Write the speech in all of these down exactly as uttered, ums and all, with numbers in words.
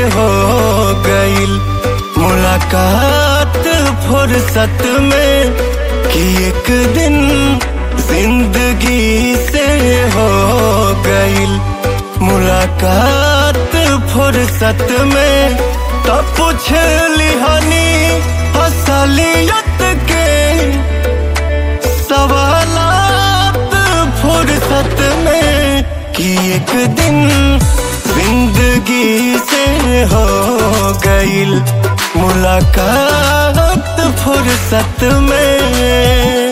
हो गईल मुलाकात फुर्सत में कि एक दिन जिंदगी से हो गईल मुलाकात फुर्सत में। तो पूछ लिहानी असलियत के सवालात फुर्सत में कि एक दिन जिंदगी से हो गईल मुलाकात फुर्सत में।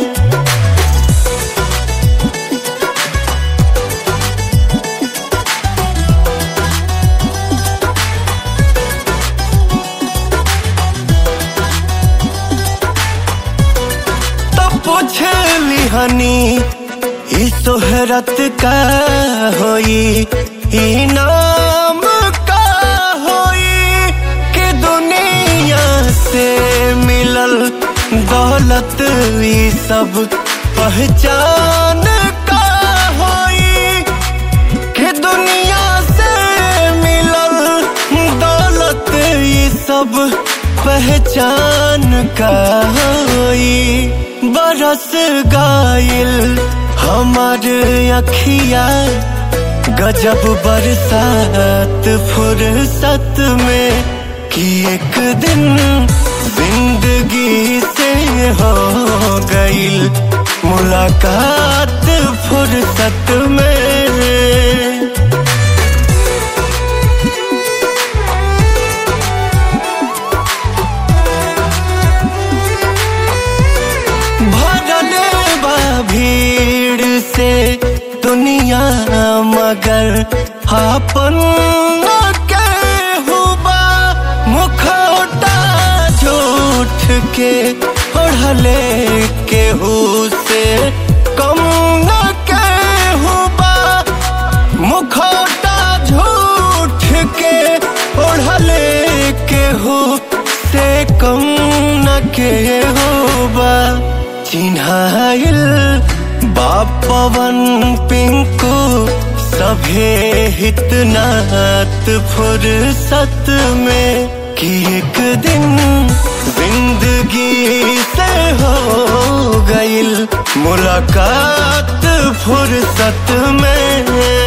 पूछ लिहानी ई शोहरत का होई ई नाम का होई कि दुनिया से मिलल दौलत ई सब पहचान का होई कि दुनिया से मिलल दौलत ई सब पहचान का होई। बरस गाइल हमार अखिया गजब बरसात फुर्सत में कि एक दिन जिंदगी से हो गईल मुलाकात फुर्सत में। भीड़ से दुनिया मगर आपन के हुबा मुखौटा झूठ के ओढ़ले केहू से कम न के हुबा मुखौटा झूठ के ओढ़ले केहू से कम न के हुबा। चिन्हाइल बाप पवन पिंकू सभे हितनात फुर्सत में कि एक दिन जिंदगी से हो गईल मुलाकात फुर्सत में।